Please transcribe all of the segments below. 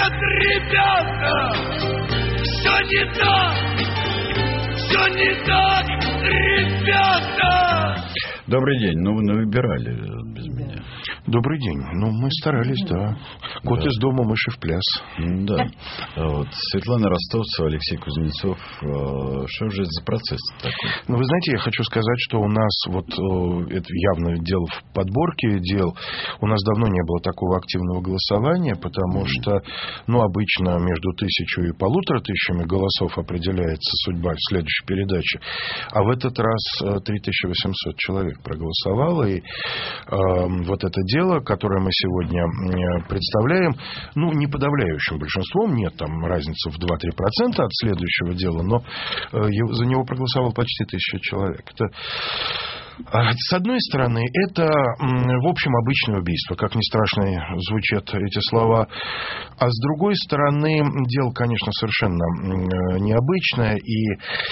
Нет, ребята, все не так, ребята. Добрый день. Ну, вы выбирали без меня. Добрый день. Ну, мы старались, да. Кот из дома, мыши в пляс. Да. Вот. Светлана Ростовцева, Алексей Кузнецов. Что же это за процесс такой? Ну, вы знаете, я хочу сказать, что у нас вот это явно дело в подборке дел. У нас давно не было такого активного голосования, потому что, ну, обычно между 1000 и 1500 голосов определяется судьба в следующей передаче. А в этот раз 3800 человек проголосовало. И вот это дело, которое мы сегодня представляем, ну, не подавляющим большинством, нет там разницы в 2-3% от следующего дела, но за него проголосовало почти 1000 человек. Это, с одной стороны, это, в общем, обычное убийство, как ни страшно звучат эти слова, а с другой стороны, дело, конечно, совершенно необычное, и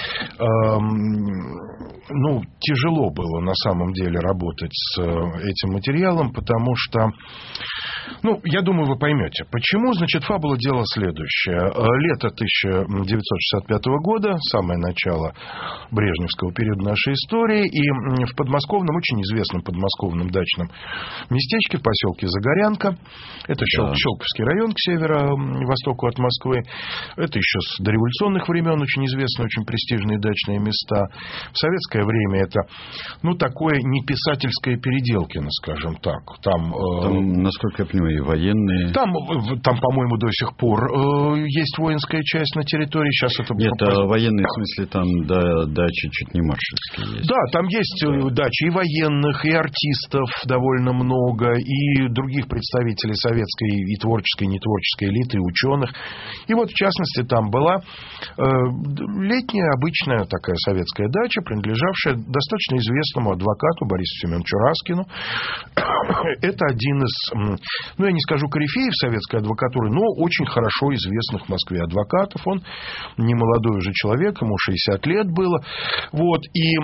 ну, тяжело было на самом деле работать с этим материалом, потому что, ну, я думаю, вы поймете, почему. Значит, фабула дела следующая. Лето 1965 года, самое начало брежневского периода нашей истории, и в подмосковном, очень известном подмосковном дачном местечке, в поселке Загорянка, это Щелковский район к северо-востоку от Москвы, это еще с дореволюционных времен очень известные, очень престижные дачные места. В советское время это, ну, такое неписательское Переделкино, скажем так. Там, насколько я понимаю, военные... Там, по-моему, до сих пор есть воинская часть на территории. Сейчас это... Нет, военные, в смысле, там дачи чуть не маршальские есть. Да, там есть дачи и военных, и артистов довольно много, и других представителей советской и творческой, и нетворческой элиты, и ученых. И вот, в частности, там была летняя, обычная такая советская дача, принадлежавшая достаточно известному адвокату Борису Семеновичу Раскину. Это один из, ну, я не скажу корифеев советской адвокатуры, но очень хорошо известных в Москве адвокатов. Он не молодой уже человек, ему 60 лет было. Вот. И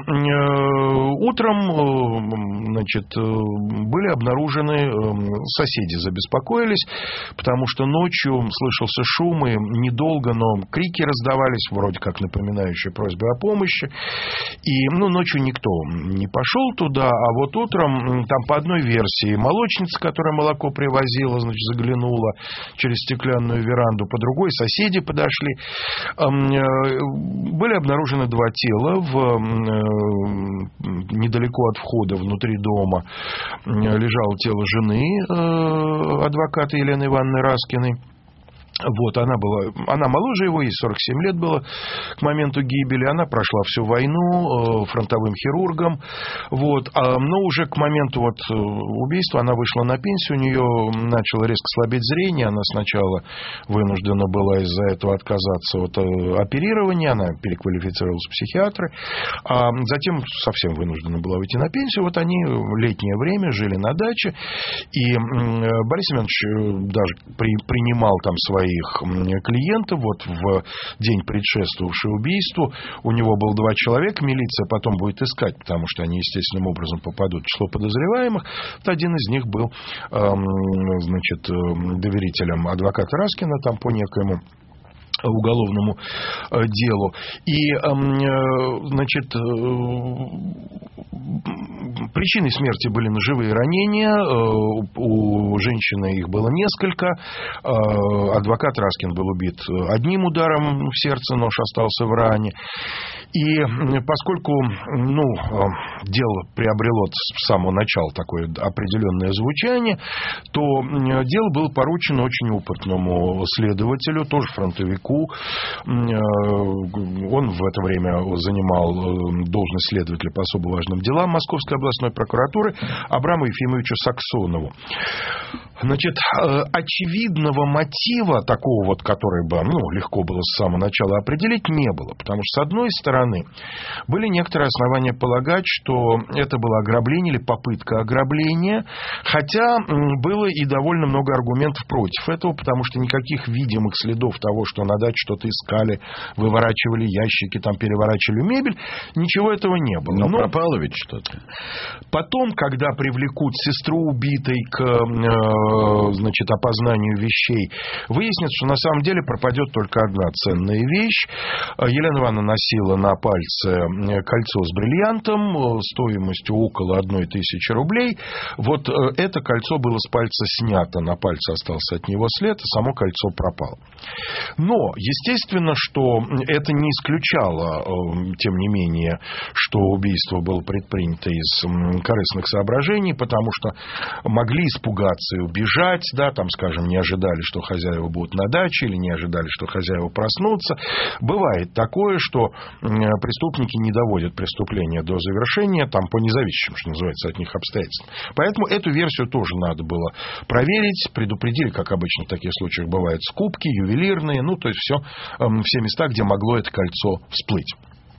утром, значит, были обнаружены, соседи забеспокоились, потому что ночью слышался шум, и недолго, но крики раздавались, вроде как напоминающие просьбы о помощи. И, ну, ночью никто не пошел туда, а вот утром, там по одной версии, молочница, которая молоко привозила, значит, заглянула через стеклянную веранду, по другой соседи подошли. Были обнаружены 2 тела недалеко от входа внутри дома. Лежало тело жены адвоката Елены Ивановны Раскиной. Вот, она моложе его, ей 47 лет было к моменту гибели. Она прошла всю войну фронтовым хирургом. Вот, но уже к моменту вот убийства она вышла на пенсию, у нее начало резко слабеть зрение. Она сначала вынуждена была из-за этого отказаться от оперирования. Она переквалифицировалась в психиатры. А затем совсем вынуждена была выйти на пенсию. Вот они в летнее время жили на даче. И Борис Семенович даже принимал там своих клиентов. Вот в день, предшествовавший убийству, у него было 2 человека. Милиция потом будет искать, потому что они естественным образом попадут в число подозреваемых. Вот один из них был, значит, доверителем адвоката Раскина, там по некоему уголовному делу. И, значит, причиной смерти были ножевые ранения. У женщины их было несколько. Адвокат Раскин был убит одним ударом в сердце, нож остался в ране. И поскольку, ну, дело приобрело с самого начала такое определенное звучание, то дело было поручено очень опытному следователю, тоже фронтовику. Он в это время занимал должность следователя по особо важным делам Московской областной прокуратуры Абраму Ефимовичу Саксонову. Значит, очевидного мотива такого вот, который бы, ну, легко было с самого начала определить, не было. Потому что, с одной стороны, были некоторые основания полагать, что это было ограбление или попытка ограбления, хотя было и довольно много аргументов против этого, потому что никаких видимых следов того, что на даче что-то искали, выворачивали ящики, там переворачивали мебель, ничего этого не было. Но пропало ведь что-то. Потом, когда привлекут сестру убитой к значит, опознанию вещей, выяснится, что на самом деле пропадет только одна ценная вещь. Елена Ивановна носила на пальце кольцо с бриллиантом стоимостью около 1000 рублей. Вот это кольцо было с пальца снято, на пальце остался от него след, и само кольцо пропало. Но, естественно, что это не исключало, тем не менее, что убийство было предпринято из корыстных соображений, потому что могли испугаться и убежать, да, там, скажем, не ожидали, что хозяева будут на даче, или не ожидали, что хозяева проснутся. Бывает такое, что преступники не доводят преступление до завершения, там, по независимым, что называется, от них обстоятельствам. Поэтому эту версию тоже надо было проверить. Предупредили, как обычно в таких случаях бывают, скупки, ювелирные, ну, то есть все места, где могло это кольцо всплыть.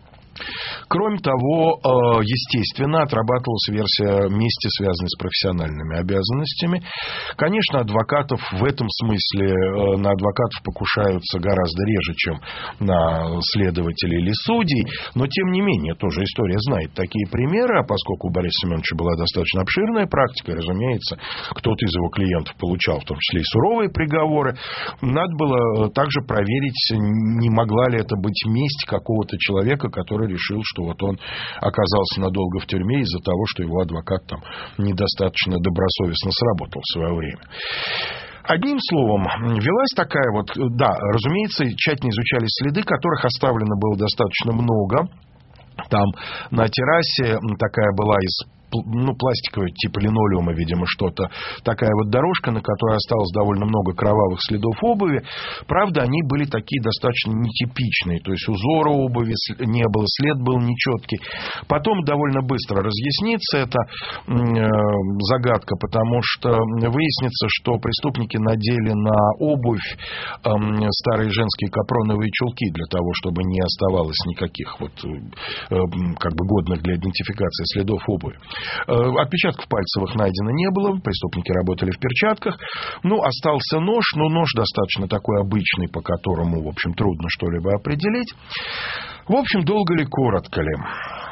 Кроме того, естественно, отрабатывалась версия мести, связанной с профессиональными обязанностями. Конечно, адвокатов в этом смысле, на адвокатов покушаются гораздо реже, чем на следователей или судей, но, тем не менее, тоже история знает такие примеры, а поскольку у Бориса Семеновича была достаточно обширная практика, и, разумеется, кто-то из его клиентов получал в том числе и суровые приговоры, надо было также проверить, не могла ли это быть месть какого-то человека, который решил, что вот он оказался надолго в тюрьме из-за того, что его адвокат там недостаточно добросовестно сработал в свое время. Одним словом, велась такая вот, да, разумеется, тщательно изучались следы, которых оставлено было достаточно много. Там на террасе такая была из пластиковая, типа линолеума, видимо, что-то. Такая вот дорожка, на которой осталось довольно много кровавых следов обуви. Правда, они были такие достаточно нетипичные. То есть узора обуви не было, след был нечеткий. Потом довольно быстро разъяснится эта загадка, потому что выяснится, что преступники надели на обувь старые женские капроновые чулки для того, чтобы не оставалось никаких вот как бы годных для идентификации следов обуви. Отпечатков пальцевых найдено не было, преступники работали в перчатках. Ну, остался нож, но нож достаточно такой обычный, по которому, в общем, трудно что-либо определить. В общем, долго ли, коротко ли.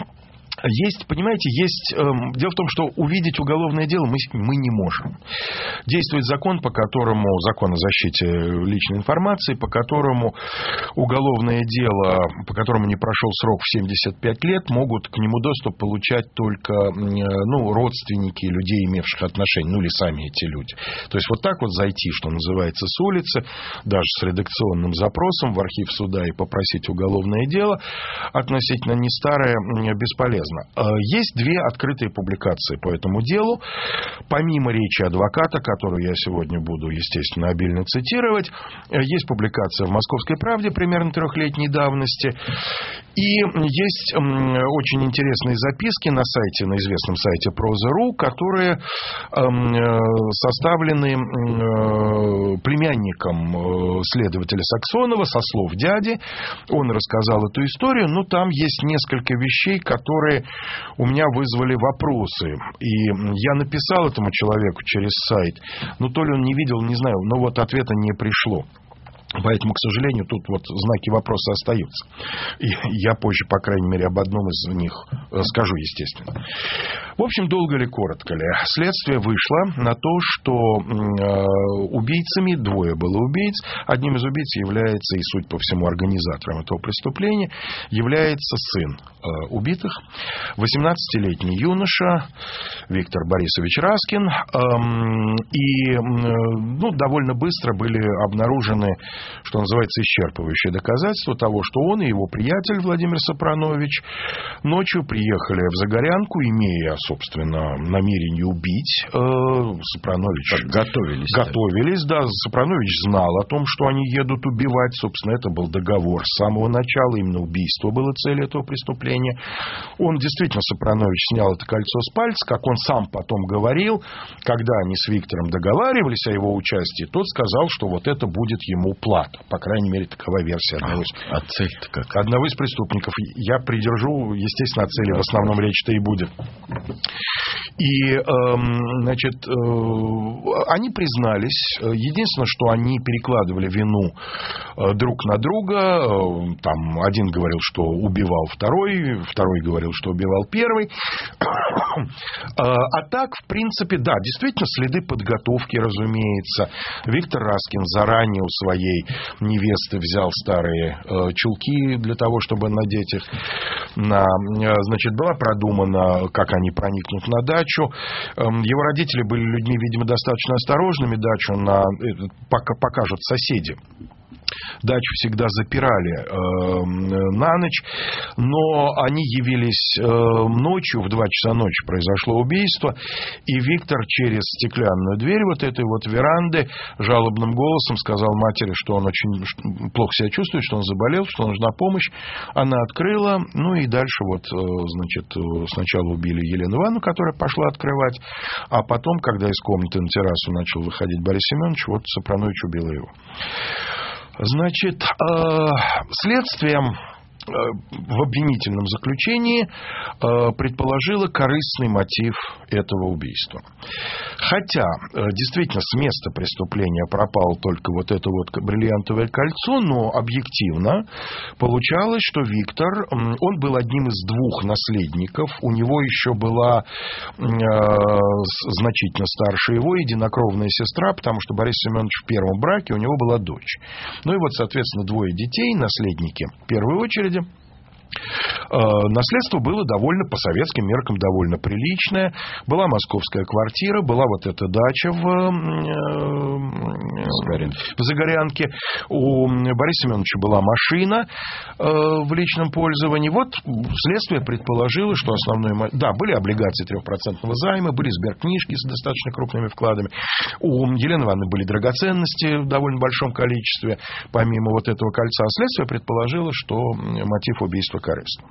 Есть, понимаете, дело в том, что увидеть уголовное дело мы не можем. Действует закон, закон о защите личной информации, по которому уголовное дело, по которому не прошел срок в 75 лет, могут к нему доступ получать только родственники людей, имевших отношения, или сами эти люди. То есть вот так вот зайти, что называется, с улицы, даже с редакционным запросом в архив суда и попросить уголовное дело, относительно не старое, бесполезно. Есть две открытые публикации по этому делу. Помимо речи адвоката, которую я сегодня буду, естественно, обильно цитировать, есть публикация в «Московской правде» примерно 3-летней давности. И есть очень интересные записки на известном сайте Проза.ру, которые составлены племянником следователя Саксонова со слов дяди. Он рассказал эту историю, но там есть несколько вещей, которые у меня вызвали вопросы. И я написал этому человеку через сайт, но то ли он не видел, не знаю, но вот ответа не пришло. Поэтому, к сожалению, тут вот знаки вопроса остаются. И я позже, по крайней мере, об одном из них скажу, естественно. В общем, долго ли, коротко ли. Следствие вышло на то, что убийцами, двое было убийц. Одним из убийц является, и суть по всему организатором этого преступления, является сын убитых, 18-летний юноша Виктор Борисович Раскин. И довольно быстро были обнаружены, что называется, исчерпывающие доказательства того, что он и его приятель Владимир Сапранович ночью приехали в Загорянку, имея, собственно, намерение убить. Сапранович... Готовились, да. Сапранович знал о том, что они едут убивать. Собственно, это был договор с самого начала. Именно убийство было целью этого преступления. Он действительно, Сапранович, снял это кольцо с пальца, как он сам потом говорил, когда они с Виктором договаривались о его участии, тот сказал, что вот это будет ему плата. По крайней мере, такова версия одного из преступников. Я придержу, естественно, о цели в основном речь-то и будет. И, значит, они признались. Единственное, что они перекладывали вину друг на друга. Там один говорил, что убивал второй говорил, что убивал первый. А так, в принципе, да, действительно, следы подготовки, разумеется. Виктор Раскин заранее у своей невесты взял старые чулки для того, чтобы надеть их. Значит, была продумана, как они проникнут на дачу. Его родители были людьми, видимо, достаточно осторожными. Дачу покажут соседи. Дачу всегда запирали на ночь, но они явились ночью, в 2 часа ночи произошло убийство, и Виктор через стеклянную дверь вот этой вот веранды жалобным голосом сказал матери, что он очень плохо себя чувствует, что он заболел, что нужна помощь. Она открыла, ну и дальше вот, значит, сначала убили Елену Ивановну, которая пошла открывать, а потом, когда из комнаты на террасу начал выходить Борис Семенович, вот Сапранович убила его. Значит, следствием в обвинительном заключении предположило корыстный мотив этого убийства. Хотя, действительно, с места преступления пропало только вот это вот бриллиантовое кольцо, но объективно получалось, что Виктор, он был одним из 2 наследников, у него еще была значительно старше его единокровная сестра, потому что Борис Семенович в первом браке, у него была дочь. Ну и вот, соответственно, 2 детей, наследники в первой очереди. Наследство было довольно, по советским меркам, довольно приличное. Была московская квартира, была вот эта дача в Загорянке. У Бориса Семеновича была машина в личном пользовании. Вот следствие предположило, что основное... Да, были облигации 3% займа, были сберкнижки с достаточно крупными вкладами. У Елены Ивановны были драгоценности в довольно большом количестве, помимо вот этого кольца. Следствие предположило, что мотив убийства корыстный.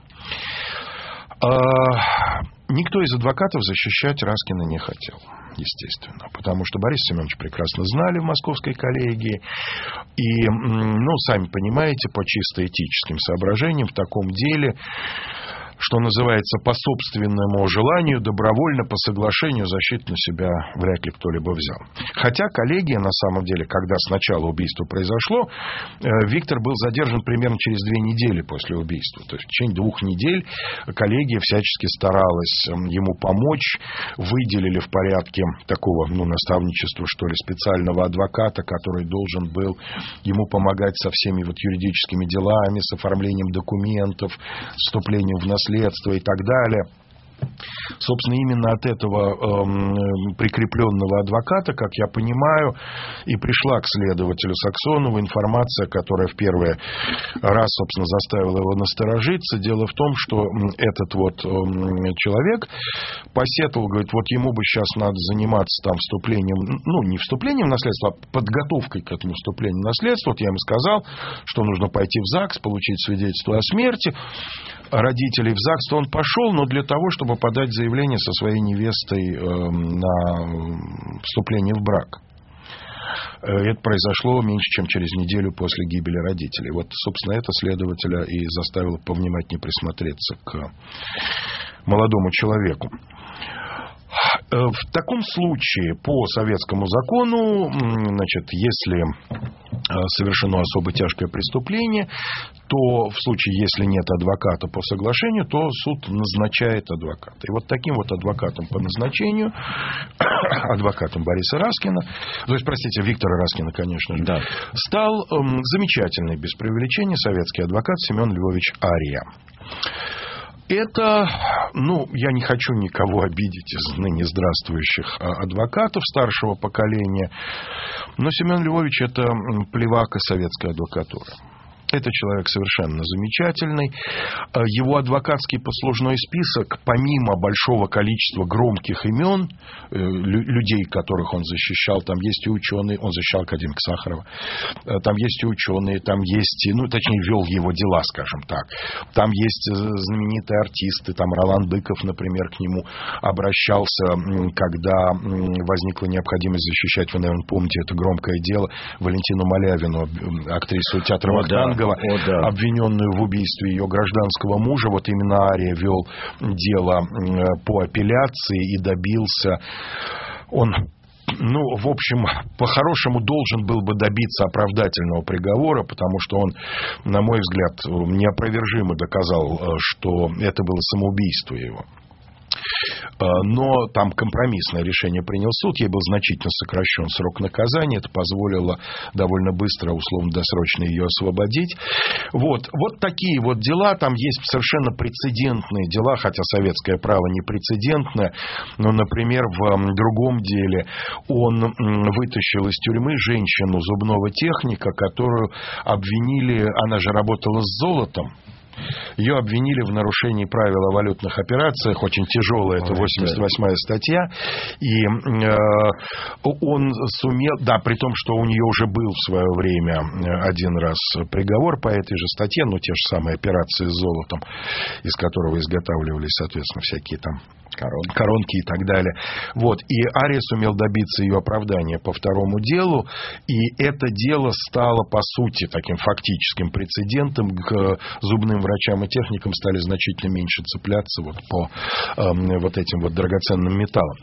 Никто из адвокатов защищать Раскина не хотел, естественно, потому что Бориса Семеновича прекрасно знали в московской коллегии, и, ну, сами понимаете, по чисто этическим соображениям в таком деле, что называется, по собственному желанию, добровольно, по соглашению, защиту на себя вряд ли кто-либо взял. Хотя коллегия, на самом деле, когда сначала убийство произошло, Виктор был задержан примерно через 2 недели после убийства. То есть в течение 2 недель коллегия всячески старалась ему помочь. Выделили в порядке такого, ну, наставничества, что ли, специального адвоката, который должен был ему помогать со всеми вот юридическими делами, с оформлением документов, вступлением в наследство и так далее. Собственно, именно от этого прикрепленного адвоката, как я понимаю, и пришла к следователю Саксонову информация, которая в первый раз, собственно, заставила его насторожиться. Дело в том, что этот вот человек посетовал, говорит, вот ему бы сейчас надо заниматься там вступлением, ну, не вступлением в наследство, а подготовкой к этому вступлению в наследство. Вот я ему сказал, что нужно пойти в ЗАГС, получить свидетельство о смерти родителей. В ЗАГС он пошел, но для того, чтобы подать заявление со своей невестой на вступление в брак. Это произошло меньше, чем через неделю после гибели родителей. Вот, собственно, это следователя и заставило повнимательнее присмотреться к молодому человеку. В таком случае, по советскому закону, значит, если совершено особо тяжкое преступление, то в случае, если нет адвоката по соглашению, то суд назначает адвоката. И вот таким вот адвокатом по назначению, адвокатом Бориса Раскина, то есть, простите, Виктора Раскина, конечно же, да, стал замечательный, без преувеличения, советский адвокат Семен Львович Ария. Это, ну, я не хочу никого обидеть из ныне здравствующих адвокатов старшего поколения, но Семен Львович – это плевака советской адвокатуры. Это человек совершенно замечательный. Его адвокатский послужной список, помимо большого количества громких имен, людей, которых он защищал, там есть и ученые, он защищал академика Сахарова, там есть и ученые, там есть, ну, точнее, вел его дела, скажем так. Там есть знаменитые артисты, там Ролан Быков, например, к нему обращался, когда возникла необходимость защищать, вы, наверное, помните это громкое дело, Валентину Малявину, актрису театра Вахтанга. Вахтангова, обвиненную в убийстве ее гражданского мужа. Вот именно Ария вел дело по апелляции и добился... Он... в общем, по-хорошему должен был бы добиться оправдательного приговора, потому что он, на мой взгляд, неопровержимо доказал, что это было самоубийство его. Но там компромиссное решение принял суд, ей был значительно сокращен срок наказания, это позволило довольно быстро, условно-досрочно ее освободить. Вот такие вот дела, там есть совершенно прецедентные дела, хотя советское право не прецедентное, но, например, в другом деле он вытащил из тюрьмы женщину, зубного техника, которую обвинили, она же работала с золотом, ее обвинили в нарушении правил о валютных операциях, очень тяжелая, это 88-я статья, и он сумел, да, при том, что у нее уже был в свое время один раз приговор по этой же статье, те же самые операции с золотом, из которого изготавливались, соответственно, всякие там коронки и так далее. И Ария сумел добиться ее оправдания по второму делу, и это дело стало, по сути, таким фактическим прецедентом. К зубным врачам и техникам стали значительно меньше цепляться по этим драгоценным металлам.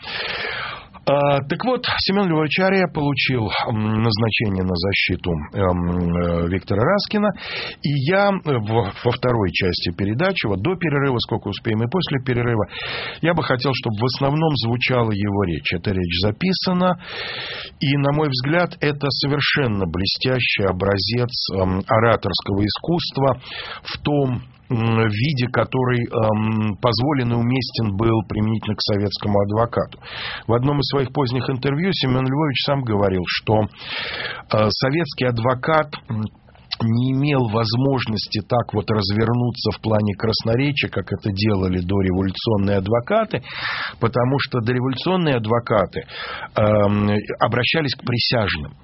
Так вот, Семен Львович Ария получил назначение на защиту Виктора Раскина, и я во второй части передачи, до перерыва, сколько успеем, и после перерыва, я бы хотел, чтобы в основном звучала его речь. Эта речь записана, и, на мой взгляд, это совершенно блестящий образец ораторского искусства в том виде, который позволен и уместен был применительно к советскому адвокату. В одном из своих поздних интервью Семен Львович сам говорил, что советский адвокат не имел возможности так развернуться в плане красноречия, как это делали дореволюционные адвокаты, потому что дореволюционные адвокаты обращались к присяжным.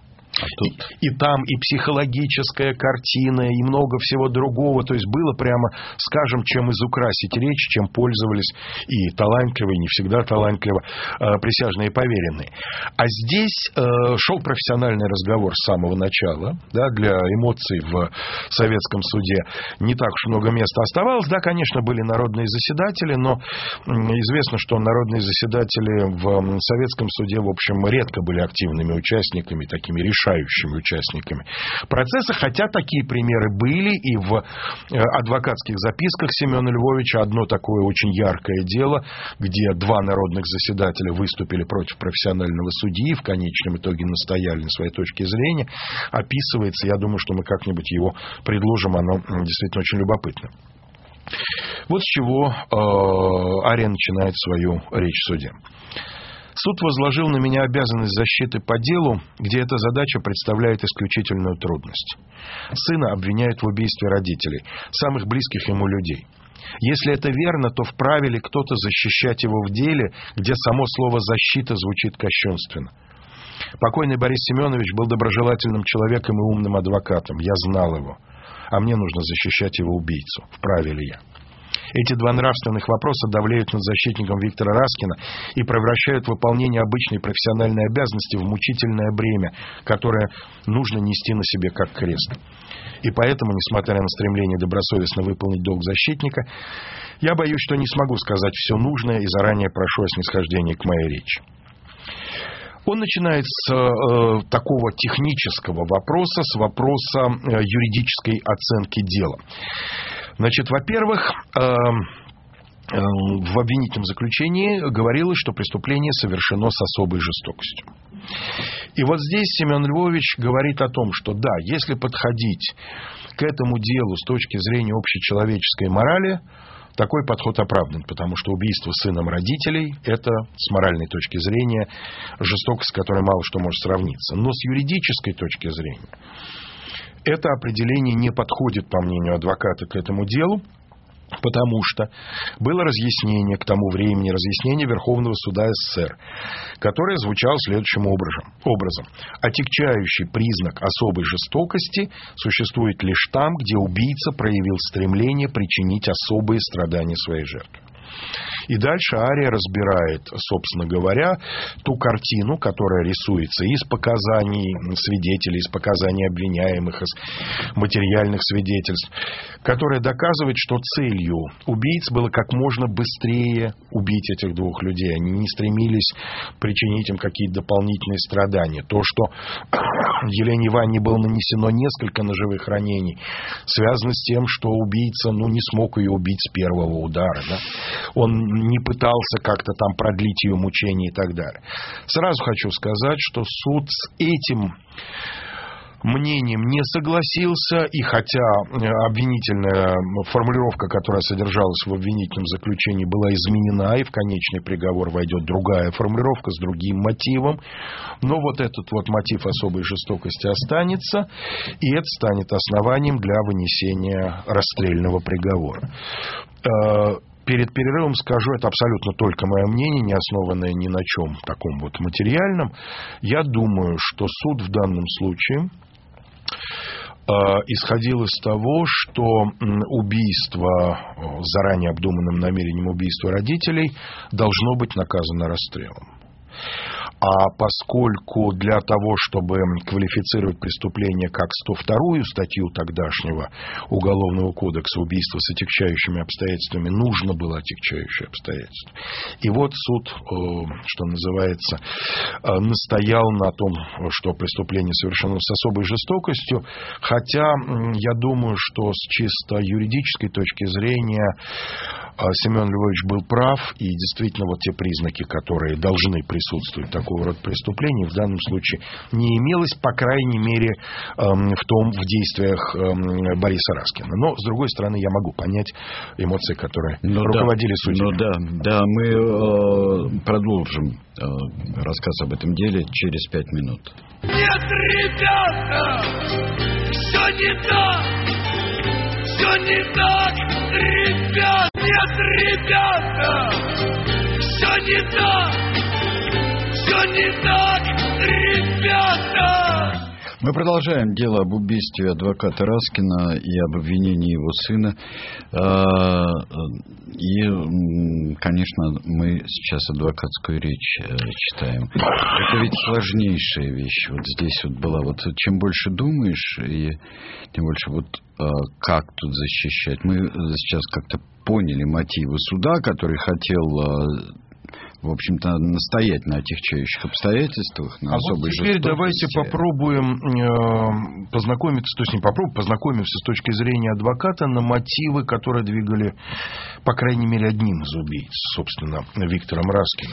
И там и психологическая картина, и много всего другого. То есть было прямо, скажем, чем изукрасить речь, чем пользовались и талантливые, и не всегда талантливо присяжные поверенные. А здесь шел профессиональный разговор с самого начала. Для эмоций в советском суде не так уж много места оставалось. Да, конечно, были народные заседатели, но известно, что народные заседатели в советском суде, в общем, редко были активными участниками, такими решающими участниками процесса, хотя такие примеры были и в адвокатских записках Семена Львовича. Одно такое очень яркое дело, где два народных заседателя выступили против профессионального судьи, в конечном итоге настояли на своей точке зрения, описывается. Я думаю, что мы как-нибудь его предложим, оно действительно очень любопытно. Вот с чего Ария начинает свою речь в суде. Суд возложил на меня обязанность защиты по делу, где эта задача представляет исключительную трудность. Сына обвиняют в убийстве родителей, самых близких ему людей. Если это верно, то вправе ли кто-то защищать его в деле, где само слово «защита» звучит кощунственно? Покойный Борис Семенович был доброжелательным человеком и умным адвокатом. Я знал его. А мне нужно защищать его убийцу. Вправе ли я? Эти два нравственных вопроса давлеют над защитником Виктора Раскина и превращают выполнение обычной профессиональной обязанности в мучительное бремя, которое нужно нести на себе как крест. И поэтому, несмотря на стремление добросовестно выполнить долг защитника, я боюсь, что не смогу сказать все нужное и заранее прошу о снисхождении к моей речи. Он начинает с такого технического вопроса, с вопроса юридической оценки дела. Значит, во-первых, в обвинительном заключении говорилось, что преступление совершено с особой жестокостью. И вот здесь Семен Львович говорит о том, что да, если подходить к этому делу с точки зрения общечеловеческой морали, такой подход оправдан, потому что убийство сыном родителей – это, с моральной точки зрения, жестокость, с которой мало что может сравниться. Но с юридической точки зрения это определение не подходит, по мнению адвоката, к этому делу, потому что было разъяснение к тому времени, разъяснение Верховного суда СССР, которое звучало следующим образом. Отягчающий признак особой жестокости существует лишь там, где убийца проявил стремление причинить особые страдания своей жертве. И дальше Ария разбирает, собственно говоря, ту картину, которая рисуется из показаний свидетелей, из показаний обвиняемых, из материальных свидетельств, которая доказывает, что целью убийц было как можно быстрее убить этих двух людей. Они не стремились причинить им какие-то дополнительные страдания. То, что Елене Ивановне было нанесено несколько ножевых ранений, связано с тем, что убийца не смог ее убить с первого удара. Да? Он не пытался как-то там продлить ее мучения и так далее. Сразу хочу сказать, что суд с этим мнением не согласился, и хотя обвинительная формулировка, которая содержалась в обвинительном заключении, была изменена, и в конечный приговор войдет другая формулировка с другим мотивом, но вот этот вот мотив особой жестокости останется, и это станет основанием для вынесения расстрельного приговора. Перед перерывом скажу, это абсолютно только мое мнение, не основанное ни на чем таком вот материальном. Я думаю, что суд в данном случае исходил из того, что убийство, заранее обдуманным намерением убийства родителей, должно быть наказано расстрелом. А поскольку для того, чтобы квалифицировать преступление как 102-ю статью тогдашнего Уголовного кодекса убийства с отягчающими обстоятельствами, нужно было отягчающее обстоятельство. И вот суд, что называется, настоял на том, что преступление совершено с особой жестокостью, хотя я думаю, что с чисто юридической точки зрения Семен Львович был прав, и действительно вот те признаки, которые должны присутствовать в такого рода преступлений, в данном случае не имелось, по крайней мере, в действиях Бориса Раскина. Но, с другой стороны, я могу понять эмоции, которые руководили судьей. Да, мы продолжим рассказ об этом деле через 5 минут. Нет, ребята, все не так, все не так, ребята. Нет, ребята, все не так, ребята. Мы продолжаем дело об убийстве адвоката Раскина и об обвинении его сына. И, конечно, мы сейчас адвокатскую речь читаем. Это ведь сложнейшая вещь. Вот здесь вот была. Вот чем больше думаешь, и тем больше вот как тут защищать. Мы сейчас как-то поняли мотивы суда, который хотел, в общем-то, настоять на отягчающих обстоятельствах, на особой жестокости. Теперь давайте попробуем познакомиться, то есть не попробуем, познакомимся с точки зрения адвоката на мотивы, которые двигали, по крайней мере, одним из убийц, собственно, Виктором Раскиным.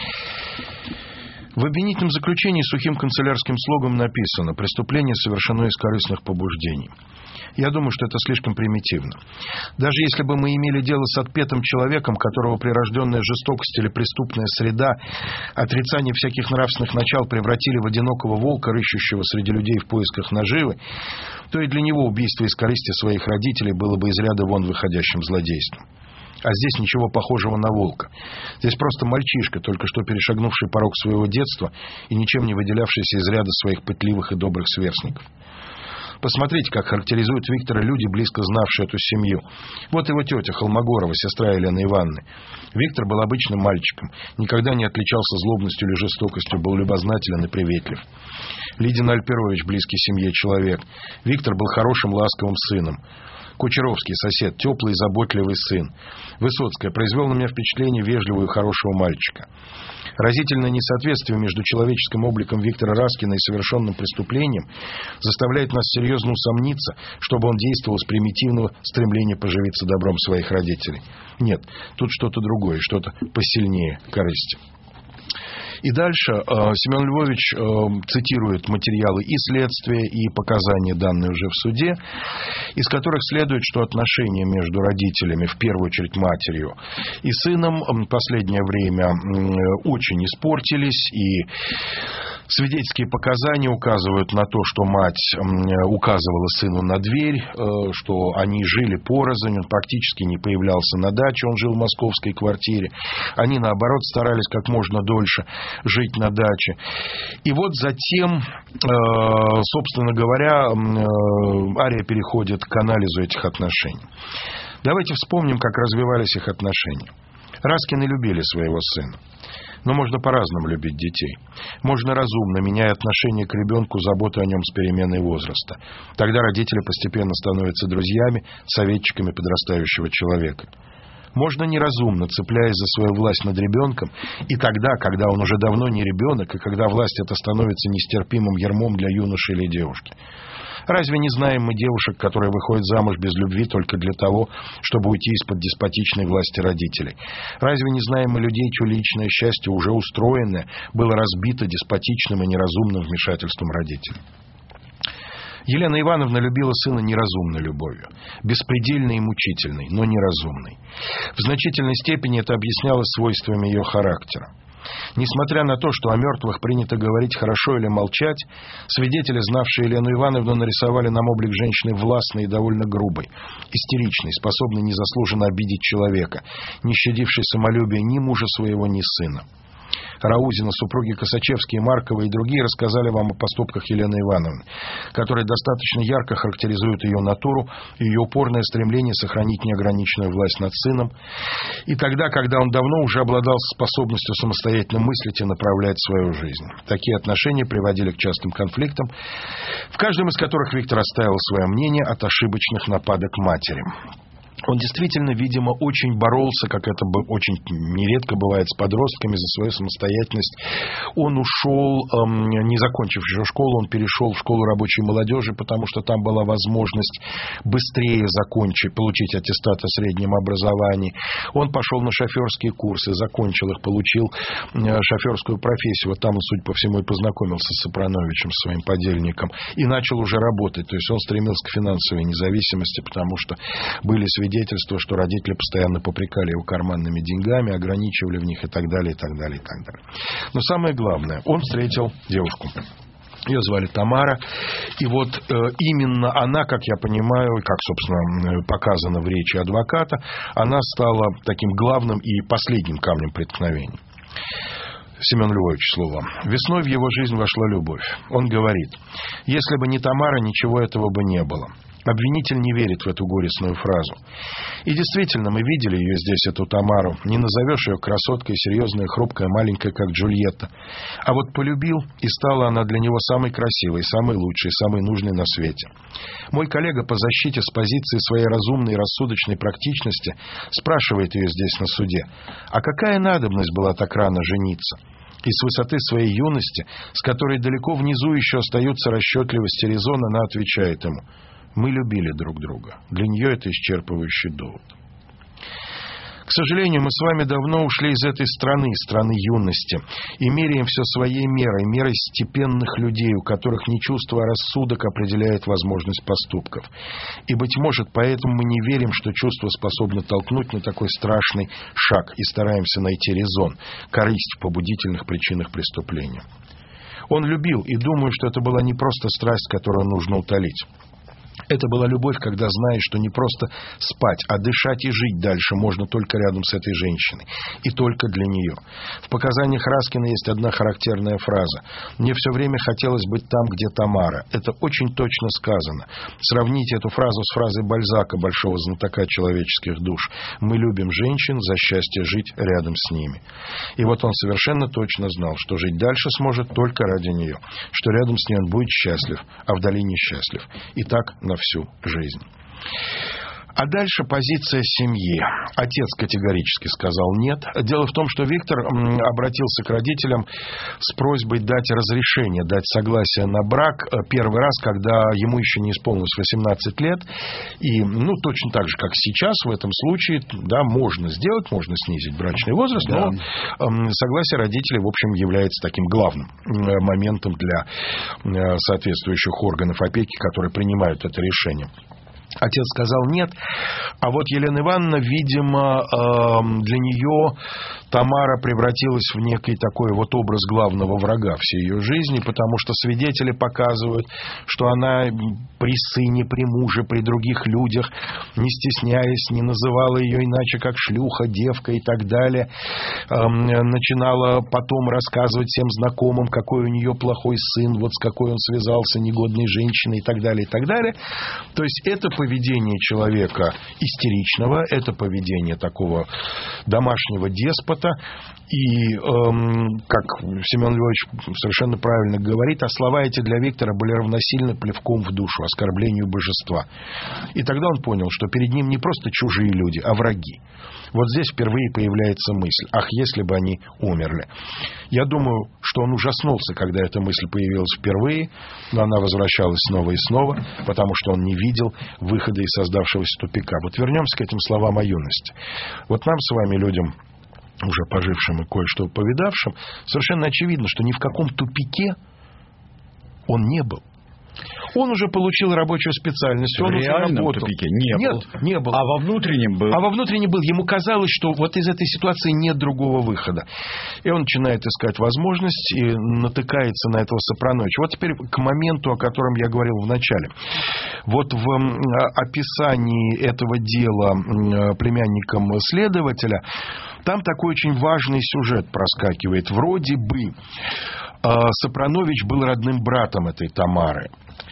В обвинительном заключении сухим канцелярским слогом написано: «Преступление совершено из корыстных побуждений». Я думаю, что это слишком примитивно. Даже если бы мы имели дело с отпетым человеком, которого прирожденная жестокость или преступная среда, отрицание всяких нравственных начал превратили в одинокого волка, рыщущего среди людей в поисках наживы, то и для него убийство из корысти своих родителей было бы из ряда вон выходящим злодейством. А здесь ничего похожего на волка. Здесь просто мальчишка, только что перешагнувший порог своего детства и ничем не выделявшийся из ряда своих пытливых и добрых сверстников. Посмотрите, как характеризуют Виктора люди, близко знавшие эту семью. Вот его тетя Холмогорова, сестра Елены Ивановны. Виктор был обычным мальчиком, никогда не отличался злобностью или жестокостью, был любознателен и приветлив. Лидин Альперович, близкий семье человек. Виктор был хорошим, ласковым сыном. Кучеровский сосед, теплый и заботливый сын. Высоцкая произвел на меня впечатление вежливого и хорошего мальчика. Разительное несоответствие между человеческим обликом Виктора Раскина и совершенным преступлением заставляет нас серьезно усомниться, чтобы он действовал с примитивного стремления поживиться добром своих родителей. Нет, тут что-то другое, что-то посильнее корысти. И дальше Семен Львович цитирует материалы и следствия, и показания, данные уже в суде, из которых следует, что отношения между родителями, в первую очередь матерью и сыном, в последнее время очень испортились, и свидетельские показания указывают на то, что мать указывала сыну на дверь, что они жили порознь, он практически не появлялся на даче, он жил в московской квартире. Они, наоборот, старались как можно дольше жить на даче. И вот затем, собственно говоря, Ария переходит к анализу этих отношений. Давайте вспомним, как развивались их отношения. Раскины любили своего сына. Но можно по-разному любить детей. Можно разумно, меняя отношение к ребенку, заботу о нем с переменой возраста. Тогда родители постепенно становятся друзьями, советчиками подрастающего человека. Можно неразумно, цепляясь за свою власть над ребенком, и тогда, когда он уже давно не ребенок, и когда власть эта становится нестерпимым ярмом для юноши или девушки. Разве не знаем мы девушек, которые выходят замуж без любви только для того, чтобы уйти из-под деспотичной власти родителей? Разве не знаем мы людей, чье личное счастье, уже устроенное, было разбито деспотичным и неразумным вмешательством родителей? Елена Ивановна любила сына неразумной любовью, беспредельной и мучительной, но неразумной. В значительной степени это объяснялось свойствами ее характера. Несмотря на то, что о мертвых принято говорить хорошо или молчать, свидетели, знавшие Елену Ивановну, нарисовали нам облик женщины властной и довольно грубой, истеричной, способной незаслуженно обидеть человека, не щадившей самолюбия ни мужа своего, ни сына. Раузина, супруги Косачевские, Марковы и другие рассказали вам о поступках Елены Ивановны, которые достаточно ярко характеризуют ее натуру и ее упорное стремление сохранить неограниченную власть над сыном, и тогда, когда он давно уже обладал способностью самостоятельно мыслить и направлять свою жизнь. Такие отношения приводили к частым конфликтам, в каждом из которых Виктор отстаивал свое мнение от ошибочных нападок матери. Он действительно, видимо, очень боролся, как это очень нередко бывает с подростками, за свою самостоятельность. Он ушел, не закончив еще школу, он перешел в школу рабочей молодежи, потому что там была возможность быстрее получить аттестат о среднем образовании. Он пошел на шоферские курсы, закончил их, получил шоферскую профессию. Вот там он, судя по всему, и познакомился с Сапрановичем, своим подельником, и начал уже работать. То есть он стремился к финансовой независимости, потому что были свидетельства, что родители постоянно попрекали его карманными деньгами, ограничивали в них и так далее, и так далее, и так далее. Но самое главное, он встретил девушку. Ее звали Тамара. И вот именно она, как я понимаю, как, собственно, показано в речи адвоката, она стала таким главным и последним камнем преткновения. Семен Львович слово. Весной в его жизнь вошла любовь. Он говорит: если бы не Тамара, ничего этого бы не было. Обвинитель не верит в эту горестную фразу. И действительно, мы видели ее здесь, эту Тамару. Не назовешь ее красоткой, серьезная, хрупкая, маленькая, как Джульетта. А вот полюбил, и стала она для него самой красивой, самой лучшей, самой нужной на свете. Мой коллега по защите с позиции своей разумной и рассудочной практичности спрашивает ее здесь на суде: а какая надобность была так рано жениться? И с высоты своей юности, с которой далеко внизу еще остаются расчетливость и резон, она отвечает ему: мы любили друг друга. Для нее это исчерпывающий довод. К сожалению, мы с вами давно ушли из этой страны юности, и меряем все своей мерой степенных людей, у которых не чувство, а рассудок определяет возможность поступков. И, быть может, поэтому мы не верим, что чувство способно толкнуть на такой страшный шаг, и стараемся найти резон, корысть в побудительных причинах преступления. Он любил, и думаю, что это была не просто страсть, которую нужно утолить. Это была любовь, когда знаешь, что не просто спать, а дышать и жить дальше можно только рядом с этой женщиной. И только для нее. В показаниях Раскина есть одна характерная фраза: «Мне все время хотелось быть там, где Тамара». Это очень точно сказано. Сравните эту фразу с фразой Бальзака, большого знатока человеческих душ: «Мы любим женщин за счастье жить рядом с ними». И вот он совершенно точно знал, что жить дальше сможет только ради нее, что рядом с ней он будет счастлив, а вдали несчастлив. И так на всю жизнь. А дальше позиция семьи. Отец категорически сказал нет. Дело в том, что Виктор обратился к родителям с просьбой дать разрешение, дать согласие на брак первый раз, когда ему еще не исполнилось 18 лет. И, точно так же, как сейчас, в этом случае, да, можно сделать, можно снизить брачный возраст, но согласие родителей, в общем, является таким главным моментом для соответствующих органов опеки, которые принимают это решение. Отец сказал нет, а вот Елена Ивановна, видимо, для нее Тамара превратилась в некий такой вот образ главного врага всей ее жизни, потому что свидетели показывают, что она при сыне, при муже, при других людях, не стесняясь, не называла ее иначе, как шлюха, девка и так далее. Начинала потом рассказывать всем знакомым, какой у нее плохой сын, вот с какой он связался, негодной женщиной и так далее, и так далее. То есть это поведение человека истеричного, это поведение такого домашнего деспота. И, как Семен Львович совершенно правильно говорит, а слова эти для Виктора были равносильны плевком в душу, оскорблению божества. И тогда он понял, что перед ним не просто чужие люди, а враги. Вот здесь впервые появляется мысль: ах, если бы они умерли. Я думаю, что он ужаснулся, когда эта мысль появилась впервые, но она возвращалась снова и снова, потому что он не видел выхода из создавшегося тупика. Вот вернемся к этим словам о юности. Вот нам с вами, людям, уже пожившим и кое-что повидавшим, совершенно очевидно, что ни в каком тупике он не был. Он уже получил рабочую специальность, он уже работал. Тупике не был. А во внутреннем был? А во внутреннем был. Ему казалось, что вот из этой ситуации нет другого выхода. И он начинает искать возможность и натыкается на этого Сопрановича. Вот теперь к моменту, о котором я говорил в начале. Вот в описании этого дела племянником следователя там такой очень важный сюжет проскакивает. Вроде бы Сопранович был родным братом этой Тамары.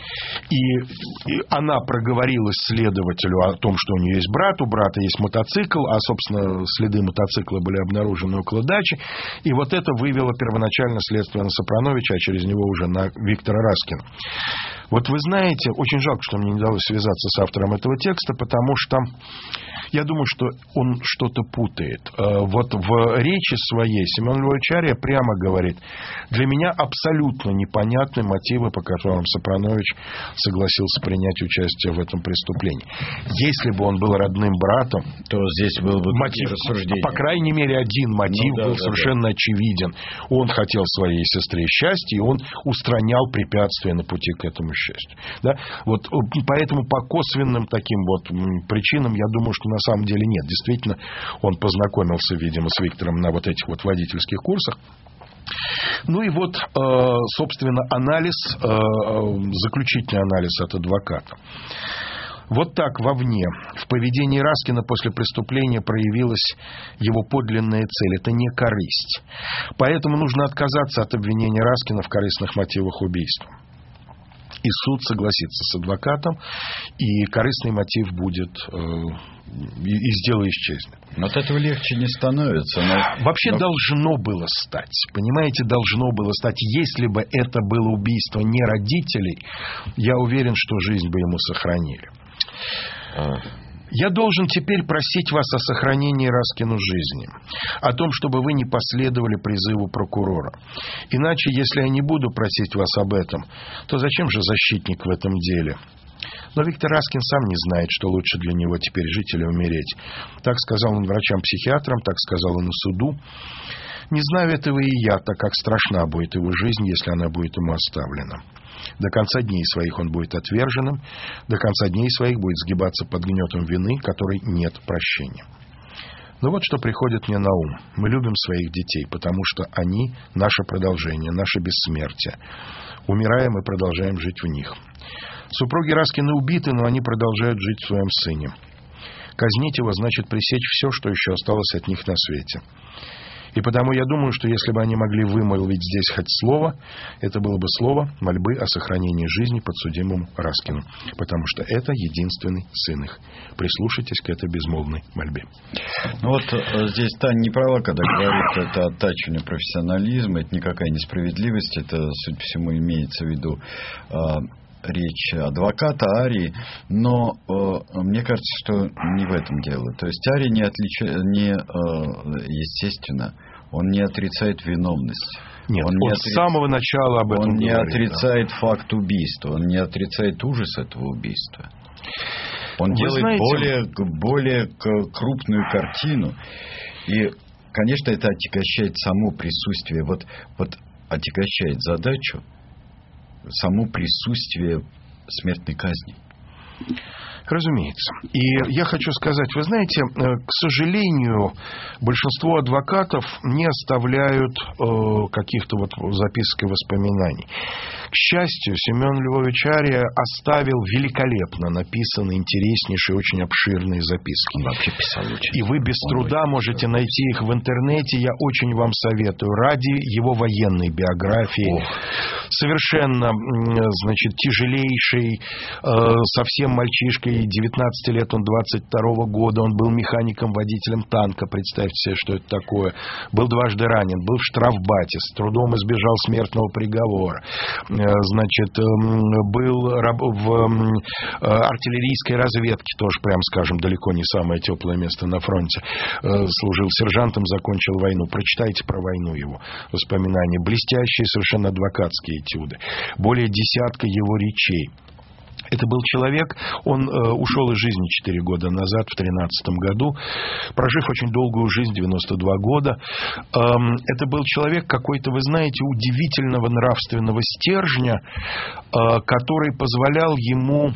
И она проговорилась следователю о том, что у нее есть брат, у брата есть мотоцикл, а, собственно, следы мотоцикла были обнаружены около дачи. И вот это вывело первоначально следствие на Сопрановича, а через него уже на Виктора Раскина. Вот вы знаете, очень жалко, что мне не удалось связаться с автором этого текста, потому что я думаю, что он что-то путает. Вот в речи своей Семен Львович Ария прямо говорит: для меня абсолютно непонятны мотивы, по которым Сопранович согласился принять участие в этом преступлении. Если бы он был родным братом, то здесь был бы мотив, по крайней мере, один мотив был совершенно очевиден. Он хотел своей сестре счастья, и он устранял препятствия на пути к этому счастью. Да? Вот поэтому по косвенным таким вот причинам, я думаю, что на самом деле нет. Действительно, он познакомился, видимо, с Виктором на вот этих вот водительских курсах. Ну и вот, собственно, анализ, заключительный анализ от адвоката. Вот так вовне, в поведении Раскина после преступления проявилась его подлинная цель. Это не корысть. Поэтому нужно отказаться от обвинения Раскина в корыстных мотивах убийства. И суд согласится с адвокатом, и корыстный мотив будет, из дела исчезнет. Но от этого легче не становится. Вообще должно было стать. Понимаете, должно было стать. Если бы это было убийство не родителей, я уверен, что жизнь бы ему сохранили. Я должен теперь просить вас о сохранении Раскину жизни, о том, чтобы вы не последовали призыву прокурора. Иначе, если я не буду просить вас об этом, то зачем же защитник в этом деле? Но Виктор Раскин сам не знает, что лучше для него теперь жить или умереть. Так сказал он врачам-психиатрам, так сказал он и суду. Не знаю этого и я, так как страшна будет его жизнь, если она будет ему оставлена. До конца дней своих он будет отверженным, до конца дней своих будет сгибаться под гнетом вины, которой нет прощения. Но вот что приходит мне на ум. Мы любим своих детей, потому что они – наше продолжение, наше бессмертие. Умираем и продолжаем жить в них. Супруги Раскины убиты, но они продолжают жить в своем сыне. Казнить его значит пресечь все, что еще осталось от них на свете. И потому я думаю, что если бы они могли вымолвить здесь хоть слово, это было бы слово мольбы о сохранении жизни подсудимому Раскину. Потому что это единственный сын их. Прислушайтесь к этой безмолвной мольбе. Ну вот здесь Таня не права, когда говорит, что это оттачивание профессионализма, это никакая несправедливость, это, судя по всему, имеется в виду речь адвоката Арии, но мне кажется, что не в этом дело. То есть Ария естественно, он не отрицает виновность. Нет, он с самого начала об этом говорит. Он не отрицает да. факт убийства, он не отрицает ужас этого убийства. Он делает более крупную картину. И, конечно, это отягощает само присутствие, вот отягощает задачу, само присутствие смертной казни. Разумеется. И я хочу сказать, вы знаете, к сожалению, большинство адвокатов не оставляют каких-то вот записок и воспоминаний. К счастью, Семен Львович Ария оставил великолепно написанные, интереснейшие, очень обширные записки. Он вообще писал очень. И вы без труда можете найти их в интернете. Я очень вам советую. Ради его военной биографии. Совершенно, значит, тяжелейший, совсем мальчишкой, 19 лет, он 22-го года, он был механиком-водителем танка, представьте себе, что это такое. Был дважды ранен, был в штрафбате, с трудом избежал смертного приговора. Значит, был в артиллерийской разведке, тоже, прям скажем, далеко не самое теплое место на фронте. Служил сержантом, закончил войну. Прочитайте про войну его воспоминания. Блестящие совершенно адвокатские этюды. Более десятка его речей. Это был человек, он ушел из жизни 4 года назад, в 2013 году, прожив очень долгую жизнь, 92 года. Это был человек какой-то, вы знаете, удивительного нравственного стержня, который позволял ему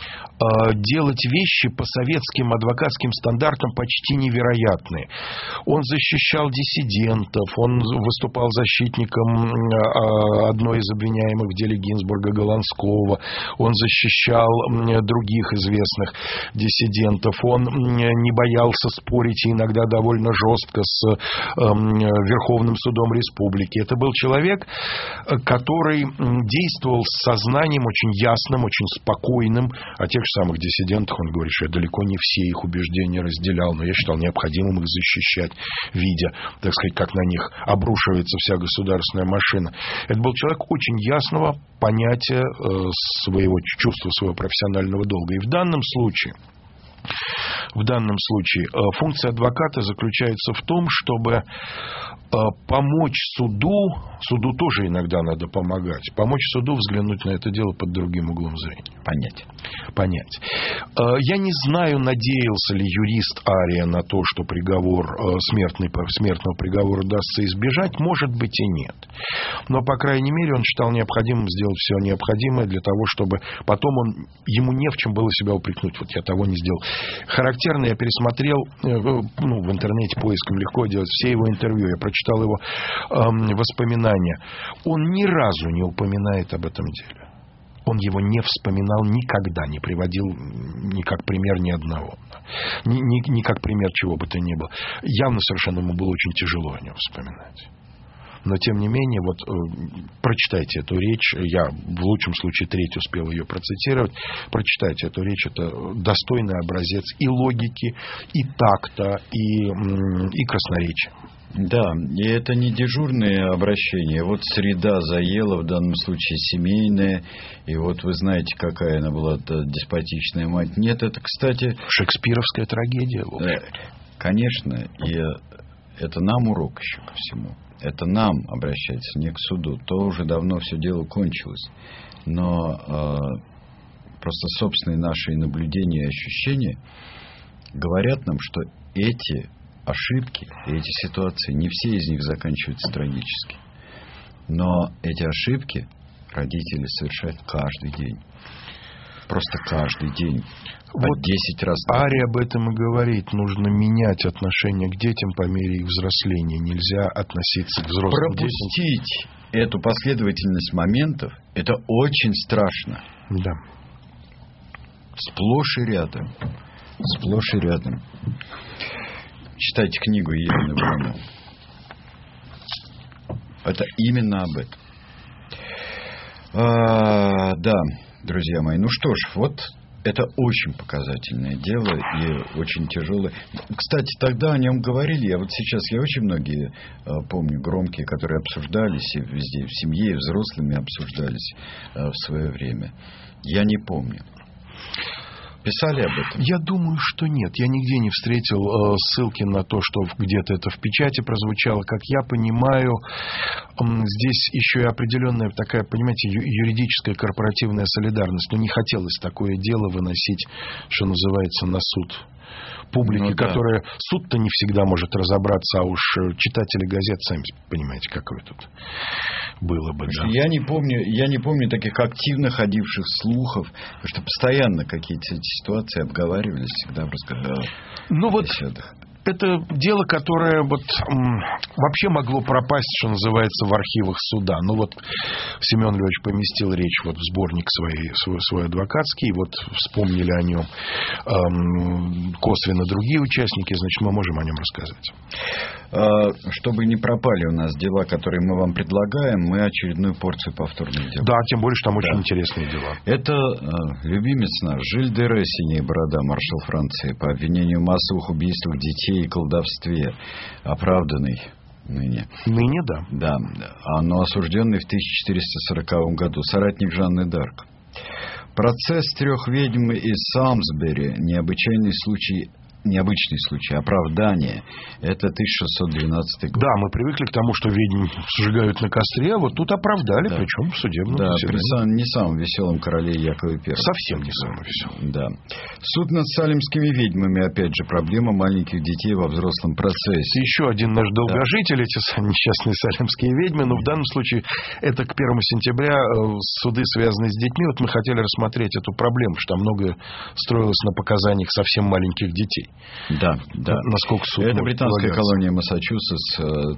делать вещи по советским адвокатским стандартам почти невероятные. Он защищал диссидентов, он выступал защитником одной из обвиняемых в деле Гинзбурга Голландского, он защищал других известных диссидентов, он не боялся спорить иногда довольно жестко с Верховным судом Республики. Это был человек, который действовал с сознанием очень ясным, очень спокойным. О тех же самых диссидентах он говорит, что я далеко не все их убеждения разделял, но я считал необходимым их защищать, видя, так сказать, как на них обрушивается вся государственная машина. Это был человек очень ясного понятия своего чувства, своего профессионального долга. И в данном случае функция адвоката заключается в том, чтобы помочь суду тоже иногда надо помогать, помочь суду взглянуть на это дело под другим углом зрения. Понять. Я не знаю, надеялся ли юрист Ария на то, что смертного приговора удастся избежать. Может быть и нет. Но, по крайней мере, он считал необходимым сделать все необходимое для того, чтобы потом ему не в чем было себя упрекнуть. Вот я того не сделал. Характерно, я пересмотрел, в интернете поиском легко делать все его интервью, я прочитал его воспоминания. Он ни разу не упоминает об этом деле. Он его не вспоминал никогда, не приводил ни как пример ни одного. Ни как пример чего бы то ни было. Явно совершенно ему было очень тяжело о нем вспоминать. Но, тем не менее, прочитайте эту речь. Я, в лучшем случае, треть успел ее процитировать. Прочитайте эту речь. Это достойный образец и логики, и такта, и красноречия. Да, и это не дежурные обращения. Вот среда заела, в данном случае семейная. И вот вы знаете, какая она была, деспотичная мать. Нет, это, кстати... Шекспировская трагедия. Конечно, и это нам урок еще ко всему. Это нам обращается, не к суду. То уже давно все дело кончилось. Но просто собственные наши наблюдения и ощущения говорят нам, что эти ошибки и эти ситуации, не все из них заканчиваются трагически. Но эти ошибки родители совершают каждый день. Просто каждый день. Вот 10 раз. Ария об этом и говорит. Нужно менять отношение к детям по мере их взросления. Нельзя относиться к взрослым детям. Пропустить эту последовательность моментов, это очень страшно. Да. Сплошь и рядом. Сплошь и рядом. Читайте книгу Елены Вороновой. Это именно об этом. Да, друзья мои. Ну что ж, вот это очень показательное дело и очень тяжелое. Кстати, тогда о нем говорили. Я очень многие помню громкие, которые обсуждались и везде, в семье, и взрослыми обсуждались в свое время. Я не помню. Писали об этом? Я думаю, что нет. Я нигде не встретил ссылки на то, что где-то это в печати прозвучало. Как я понимаю, здесь еще и определенная такая, понимаете, юридическая корпоративная солидарность. Но не хотелось такое дело выносить, что называется, на суд. публики, которая суд-то не всегда может разобраться, а уж читатели газет, сами понимаете, какое тут было бы. Да. Я не помню таких активно ходивших слухов, потому что постоянно какие-то ситуации обговаривались всегда в разговорах. Ну вот это дело, которое вот вообще могло пропасть, что называется, в архивах суда. Ну вот Семен Львович поместил речь вот в сборник свой адвокатский, вот вспомнили о нем косвенно другие участники, значит, мы можем о нем рассказать. Чтобы не пропали у нас дела, которые мы вам предлагаем, мы очередную порцию повторных дел. Да, тем более, что там очень интересные дела. Это любимец наш Жиль де Ре, синяя борода, маршал Франции, по обвинению в массовых убийствах детей и колдовстве, оправданный ныне. Ныне, да. Да, но осужденный в 1440 году, соратник Жанны д'Арк. Процесс 3 ведьм из Самсбери, необычный случай оправдания. Это 1612 год. Да, мы привыкли к тому, что ведьм сжигают на костре, а вот тут оправдали, да. Причем в судебном заседании. Да, при не самом веселом короле Якове I. Совсем не самый веселый. Да. Суд над салемскими ведьмами, опять же, проблема маленьких детей во взрослом процессе. Еще один наш долгожитель, эти несчастные салемские ведьмы, но в данном случае это к 1 сентября суды связаны с детьми. Вот мы хотели рассмотреть эту проблему, что многое строилось на показаниях совсем маленьких детей. Да. Насколько суд это британская колония Массачусетс,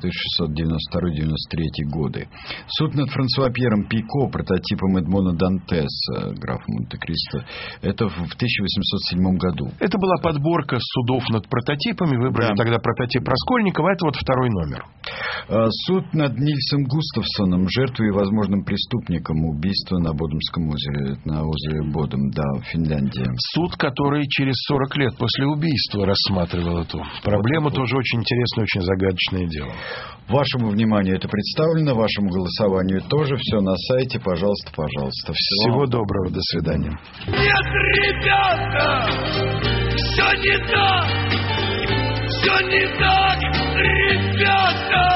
1692-93 годы. Суд над Франсуа Пьером Пико, прототипом Эдмона Дантеса, графа Монте-Кристо, это в 1807 году. Это была подборка судов над прототипами. Выбрали тогда прототип Раскольникова, а это вот второй номер. Суд над Нильсом Густавсоном, жертвой и возможным преступником убийства на Бодомском озере, на озере Бодом, да, в Финляндии. Суд, который через 40 лет после убийства рассматривал эту проблему, тоже очень интересное, очень загадочное дело. Вашему вниманию это представлено, вашему голосованию тоже. Все на сайте, пожалуйста. Всего доброго, до свидания. Нет, ребята, все не так, ребята.